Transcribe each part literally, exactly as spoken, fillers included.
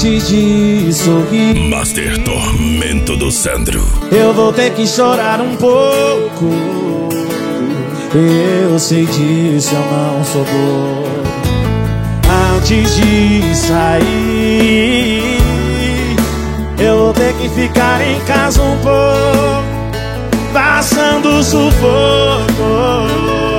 antes de sorrir. Master Tormento do Sandro. Eu vou ter que chorar um pouco. Eu sei disso, eu não sou bom. Antes de sair, eu vou ter que ficar em casa um pouco, passando sufoco.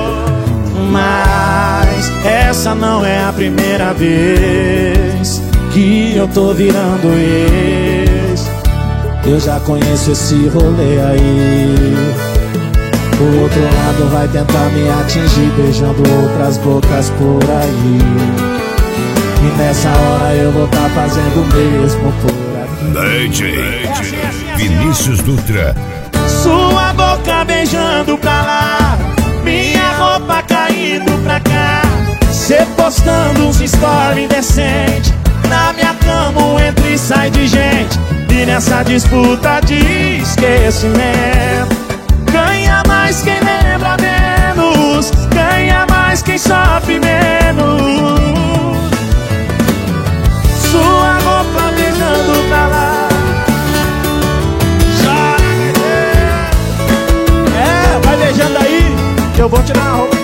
Mas essa não é a primeira vez que eu tô virando ex. Eu já conheço esse rolê aí. O outro lado vai tentar me atingir, beijando outras bocas por aí. E nessa hora eu vou tá fazendo o mesmo por aqui. D J Vinícius Dutra. Sua boca beijando pra lá, minha roupa caindo pra cá, cê postando uns stories indecentes, na minha cama um entra e sai de gente. E nessa disputa de esquecimento, ganha mais quem lembra menos, ganha mais quem sofre menos. Sua roupa beijando pra lá, chora, bebê. É, vai beijando aí, que eu vou tirar a roupa.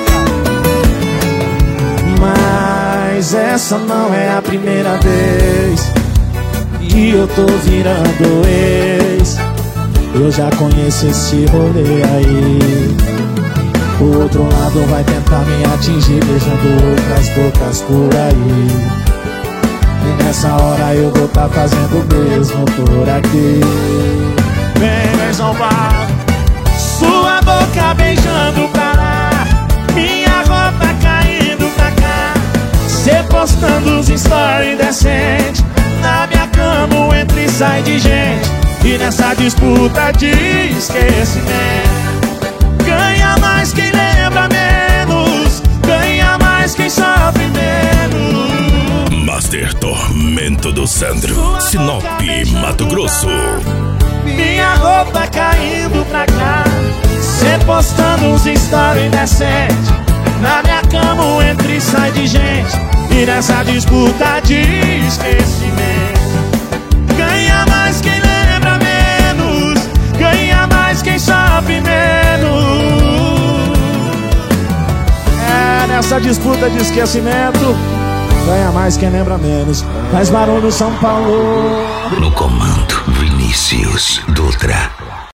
Mas essa não é a primeira vez que eu tô virando ex. Eu já conheço esse rolê aí. O outro lado vai tentar me atingir, beijando outras bocas por aí. E nessa hora eu vou tá fazendo o mesmo por aqui. Vem, vem São Paulo. Sua boca beijando pra lá, minha roupa caindo pra cá, cê postando uns stories decentes, na minha cama um entra e sai de gente. E nessa disputa de esquecimento, ganha mais quem lembra menos, ganha mais quem sofre menos. Master Tormento do Sandro, Sinop, Mato Grosso. Minha roupa caindo pra cá, cê postando uns stories indecentes, na minha cama um entra e sai de gente. E nessa disputa de esquecimento, ganha mais quem lembra menos, ganha mais quem sofre menos. É, nessa disputa de esquecimento, ganha mais quem lembra menos. Faz barulho São Paulo. No comando, Vinícius Dutra.